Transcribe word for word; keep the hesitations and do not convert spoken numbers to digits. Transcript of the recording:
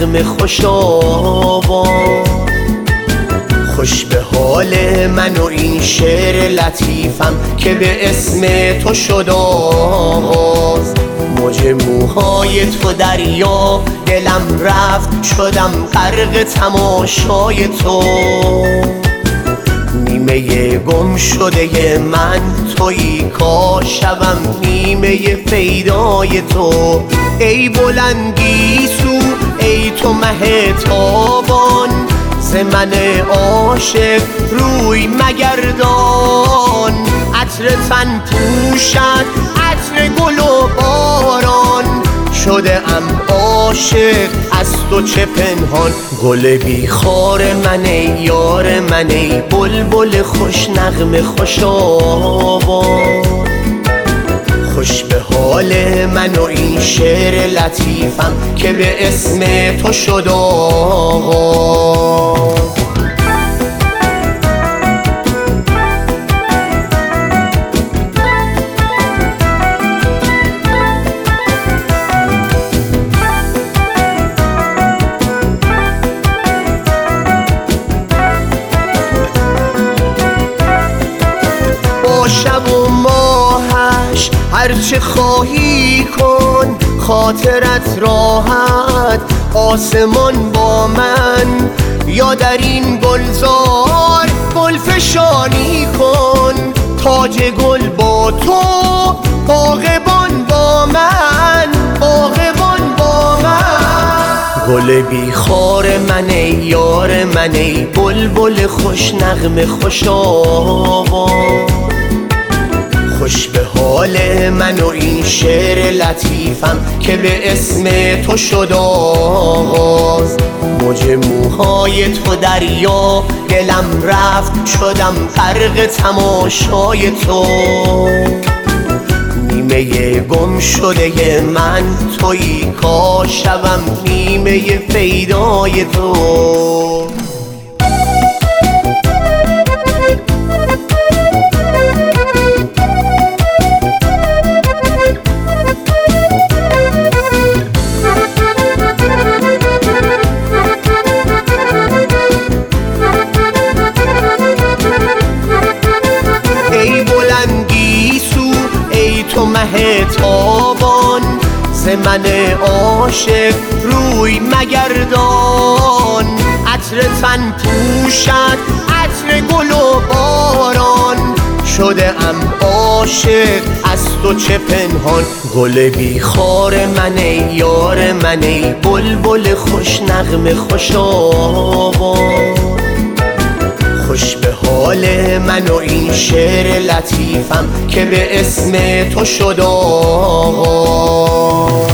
نغمه خوش آواز، خوش به حال من و این شعر لطیفم که به اسم تو شد آغاز. موج موهای تو دریا دلم رفت، شدم غرق تماشای تو. نیمه گم شده من تویی، کاش شوم نیمه پیدای تو. ای بلندی سو، ای تو مه تابان، ز من عاشق روی مگردان. عطر تن پوشد، عطر گل و باران، شده ام عاشق از تو چه پنهان. گل بیخار من ای یار من، ای بلبل خوش نغمه خوش آواز، خوش به حال من و این شعر لطیفم که به اسم تو شد آغاز. با شب و ماهش هرچه خواهی کن، خاطرت راحت آسمان با من. یا در این گلزار گل فشانی کن، تاج گل با تو، باغبان با من، باغبان با من. گل بیخار من ای یار من، ای بلبل خوش نغمه خوش آواز، خوش به حال من و این شعر لطیفم که به اسم تو شد آغاز. موج موهای تو دریا دلم رفت، شدم غرق تماشای تو. نیمه گم شده من تویی، کاش شوم نیمه پیدای تو. تو مه تابان، ز من عاشق روی مگردان. عطر تن پوشد، عطر گل و باران، شده ام عاشق از تو چه پنهان. گل بیخار من ای یار من، ای بلبل خوش نغمه خوش آواز، خوش به حال من و این شعر لطیفم که به اسم تو شد آغاز.